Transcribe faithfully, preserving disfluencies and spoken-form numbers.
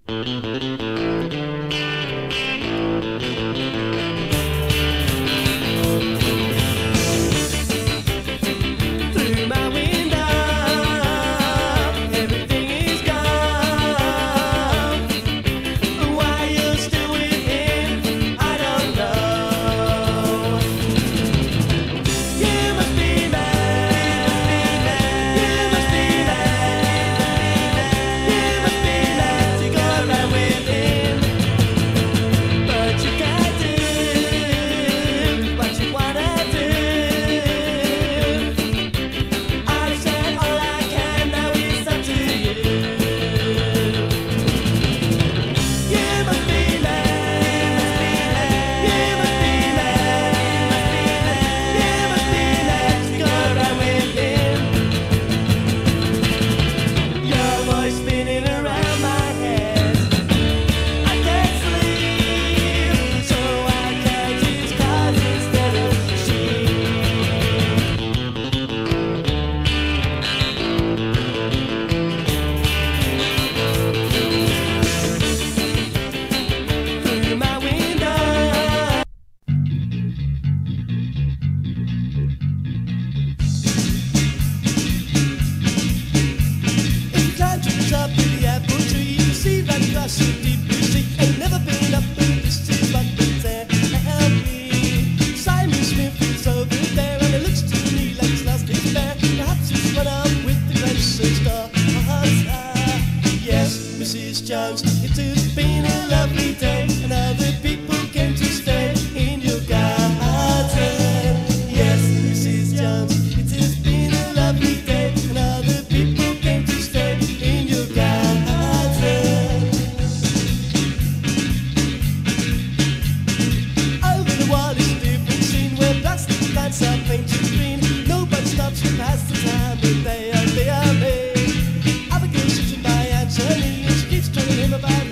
Jones. It has been a lovely day, and other people came to stay in your garden. Yes, Missus Jones. It has been a lovely day, and other people came to stay in your garden. Over the wall is a different scene where plastic lights are painted green. Nobody stops to pass the time, but they are, they are made. Other girls sitting by Anthony, and she keeps telling him about